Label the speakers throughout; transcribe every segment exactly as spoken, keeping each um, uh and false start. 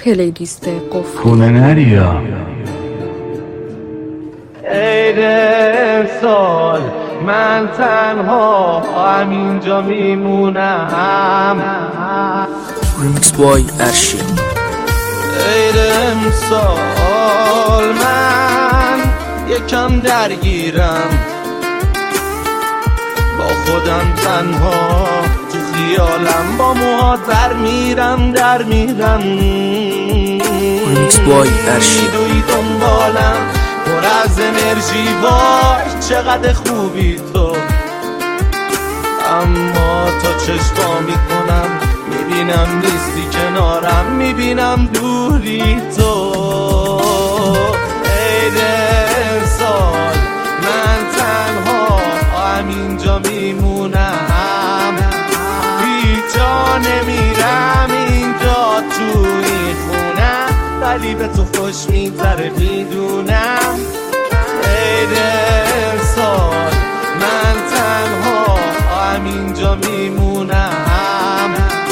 Speaker 1: پلیلیست قفل.
Speaker 2: خونه نریا
Speaker 3: عید امسال من تنها همینجا میمونم.
Speaker 4: ریمیکس بای ارشی.
Speaker 3: عید امسال من یکم درگیرم، با خودم تنها تو خیالم، با موهات در میرم در میرم.
Speaker 4: ریمیکس بای ارشی.
Speaker 3: میدوی دنبالم پر از انرژی، وای چقدر خوبی تو، اما تا چشما میکنم میبینم نیستی کنارم، میبینم دوری تو. عید امسال من تنها همینجا میمونم، هیچ جا نمیرم اینجا تو این خونه، ولی به تو خوش میگذره میدونم. عید امسال من تنها همینجا میمونم،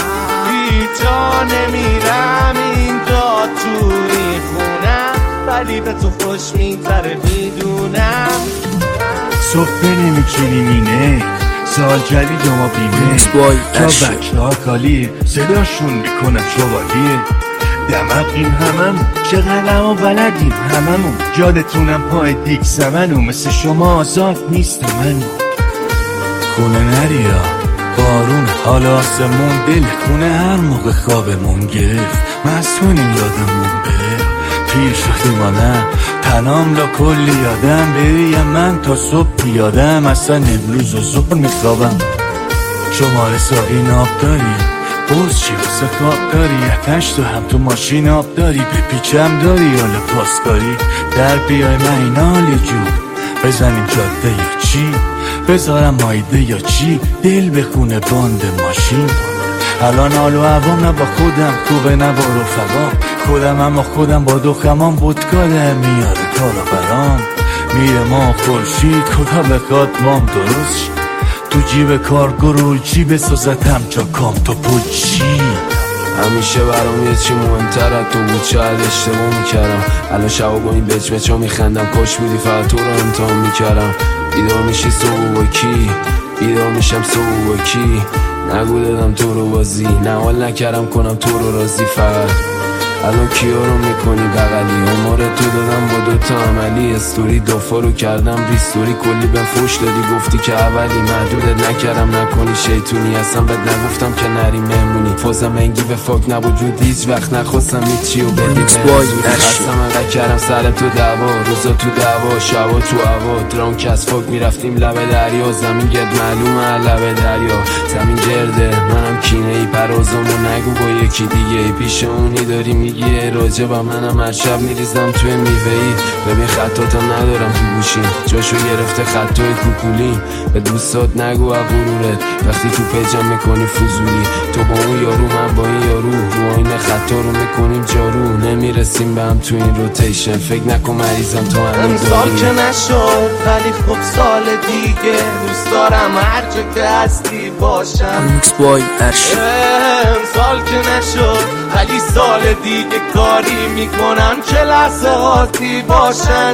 Speaker 3: هیچ جا نمیرم اینجا تو این خونه، ولی به تو خوش میگذره میدونم.
Speaker 2: صبح نمیچینی مینه سال جدید ما بیمه، تا بچه ها کالیه صداشون میکنم شوالیه، دمقیم همم چقدر و بلدیم هممون، جادتونم پای دیگ سمنو، مثل شما آزاد نیست منو. خونه نریا بارون حال آسمون، دل خونه هر موقع خوابمون گرفت، مسئولیم یادمون بره، پیر شدیم ما نه تنام را کلی یادم، بریم من تا صبح بیادم، اصلا امروز و زور میخوابم. شماره ساقی ناب داری بوز چی واسه خواب داری، اتش تو هم تو ماشین آب داری، بپیچم داری حالا پاسکاری، در بیای من این حالی جور بزنیم جاده یا چی، بذارم مایده یا چی، دل بخونه باند ماشین. الان حال و هوام نه با خودم خوبه نه با رفقام، خودم اما خودم با دخترام بودکاده میاره کارا برام، میره ما خورشید خدا بخواد مام درست شد، تو جیب کار گرول چی بسازتم جا کام تو پوچی.
Speaker 5: همیشه برام یه چی مهمتر از تو بود، شاید اشتباه میکردم، الان شبا با این بچ بچا میخندم، کاش بودی فقط تو رو امتحان میکردم. بیدار میشی صبح با کی، بیدار میشم صبح با کی، نگو دادم تو رو بازی، نه حال نکردم کنم تو رو راضی، فقط الان کیا رو میکنی بغلی، اماره تو دادم با دوتا عملی، استوری دافا رو کردم ریستوری، کلی به فوش دادی گفتی که اولی، محدودت نکردم نکنی شیطونی، اصلا بد نگفتم که نری مهمونی، فازم انگی به فاک نبود جود هیچ وقت نخواستم هیچی و بدی به زودی، خستم انقدر کردم سر تو دعوا، روزا تو دعوا شبا تو هوا، درانک از فاک میرفتیم لب دریا، زمین گرد معلومه لب دریا، زمین گرده منم کینه ای، پرازامو نگو با یکی دیگه، پیش اونی داری میگی راجبم، منم هر شب میریزم توی میوهی، ببین خطاتم ندارم تو گوشیم، جاشو گرفته خطای کوکولی، به دوستات نگو غرورت وقتی تو پیجم میکنی فضولی، تو با اون یارو من با این یارو، رو این خطا رو میکنیم جارو، نمیرسیم به هم تو این روتیشن، فکر نکن مریضم تو همین داری.
Speaker 3: امسال که نشد ولی خب سال دیگه دوست دارم هر جا که هستی باشم.
Speaker 4: ریمیکس بای ارشی.
Speaker 3: امسال که نشد ولی سال دیگه کاری میکنم که لحظه هاتی باشن.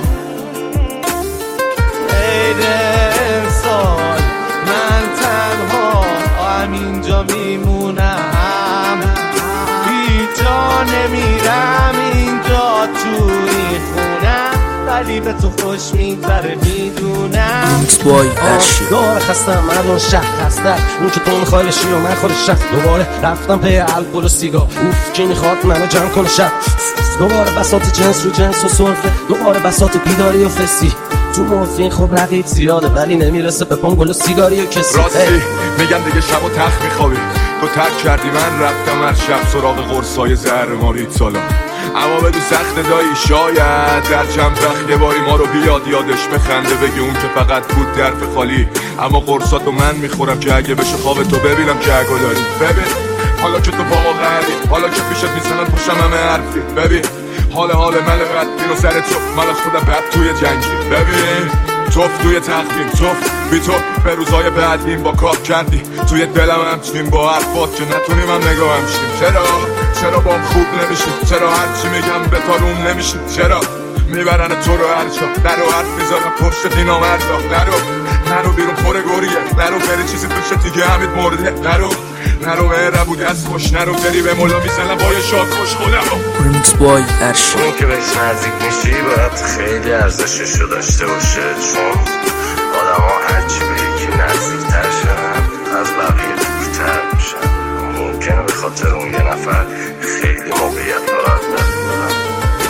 Speaker 3: عید امسال من تنها همینجا میمونم، هیچ جا نمیرم اینجا تو این خونه، ولی به تو خوش میگذره میدونم.
Speaker 4: ریمیکس بای ارشی.
Speaker 3: داره خستم مردم شهر خسته، اون که تو میخوای لشی و من خود شهر، دوباره رفتم پی الکل و سیگار، اوف کی میخواد منو جمع کنه شب، دوباره بساط جنس رو جنس و سرفه، دوباره بساط بیداری و فسی، تو موفین خب رقیب زیاده ولی نمیرسه به پنگل و سیگاری و کسی.
Speaker 6: راستی میگم دیگه شب و تخت میخوابی، تو ترک کردی من رفتم هر شب سراغ قرصای زهر مارید سالا، اما بدو سخت دایی شاید در چند وقت یه باری ما رو بیاد یادش بخنده، بگی اون که فقط بود درف خالی، اما قرصاتو من میخورم که اگه بشه خواب تو ببینم که اگه داری. ببین حالا که تو با ما غریبی، حالا که پیشت میزنن پشتم همه حرفی، ببین حال حال من بدبین و سر تو من از خودم بد توی جنگی، ببین توف توی تخمین توف بی تو به روزای بعدیم با کار کردی، توی دلم همچنین با حرفات که نتونیم هم نگاه همشیم، چرا چرا بام خوب نمیشه؟ چرا هرچی میگم به تاروم نمیشه؟ چرا میبرن تو رو هر جا؟ نرو حرف میذارم پشت دینا مردا. نرو نرو بیرون پر گوریه. نرو بری چیزی توشه دیگه همید مرده. نرو نرو به ربو دست خوش. نرو بری به مولا میزنم بای شاد خوش خودم.
Speaker 4: ریمیکس بای ارشی.
Speaker 1: اون که بهش نزدیک میشی باید خیلی ارزششو داشته باشه، چون آدم ها هرچی به یکی نزدیک تر شدن از بقیه دورتر میشن. ممکنه به خاطر اون یه نفر خیلی موقعیت رو از دست بدن.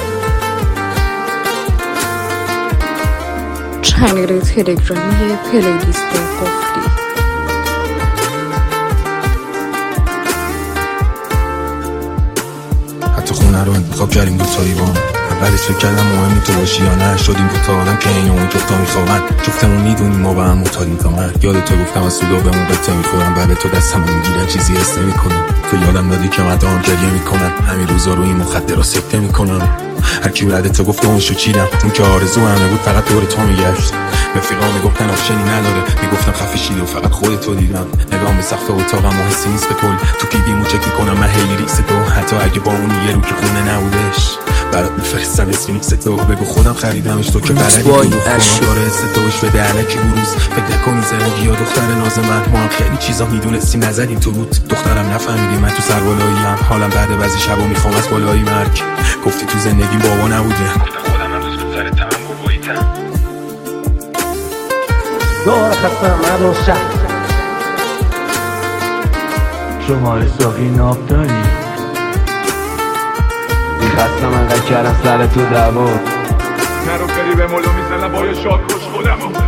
Speaker 7: چنل تلگرامی پلیلیست قفلی.
Speaker 8: حتی خونه رو انتخاب کردیم دوتایی با هم. اولش فکر کردم مهمی تو باشی یا نه. شدیم دوتا آدم که این اون جفتا میخوابن. جفتمون میدونیم ما با هم متادیم تا مرگ. یاد تو گفتم از سودا بهمون قطعه میخورم. بعد تو دستم میگیرم چیزی حس نمیکنم. تو یادم دادی که مردم گریه میکنن. همین روزا رو این مخدرها سکته میکنم. هر کی بعد تو گفت اونشو چیدم. اون که آرزو همه بود فقط دور تو میگشت. رفیقا میگفتن آپشنی نداره. میگفتم خفه شید و فقط خودتو دیدم. نگام به سخت اتاقم و حسی نیست به کل. تو پیدیمو چک میکنم من هیلی ریکس تو. حتی اگه با اون یه رو که خونه نبودش برات میفرستم اسمینیکس تو. بگو خودم خریدمش تو که بلدی تو کنم داره حس توش بده علکی بروز. فکر نکنی زندگی یا دختر ناز من. ما هم خیلی چیزا میدونستیم نزدیم تو بود. دخترم نفهمیدی من تو سربالاییم. حالم بعد بعضی شبا میخوام از بالایی مرگ. گفتی تو زندگی بابا نبوده. گفتم خودم هم دوست سر تمام باباییتم.
Speaker 3: دوباره خستم مردم شهر.
Speaker 2: شماره ساقی ناب داری؟
Speaker 5: میخستم انقدر کردم سر تو دعوا.
Speaker 6: نرو بری به مولا میزنم بای شاد خوش خودم.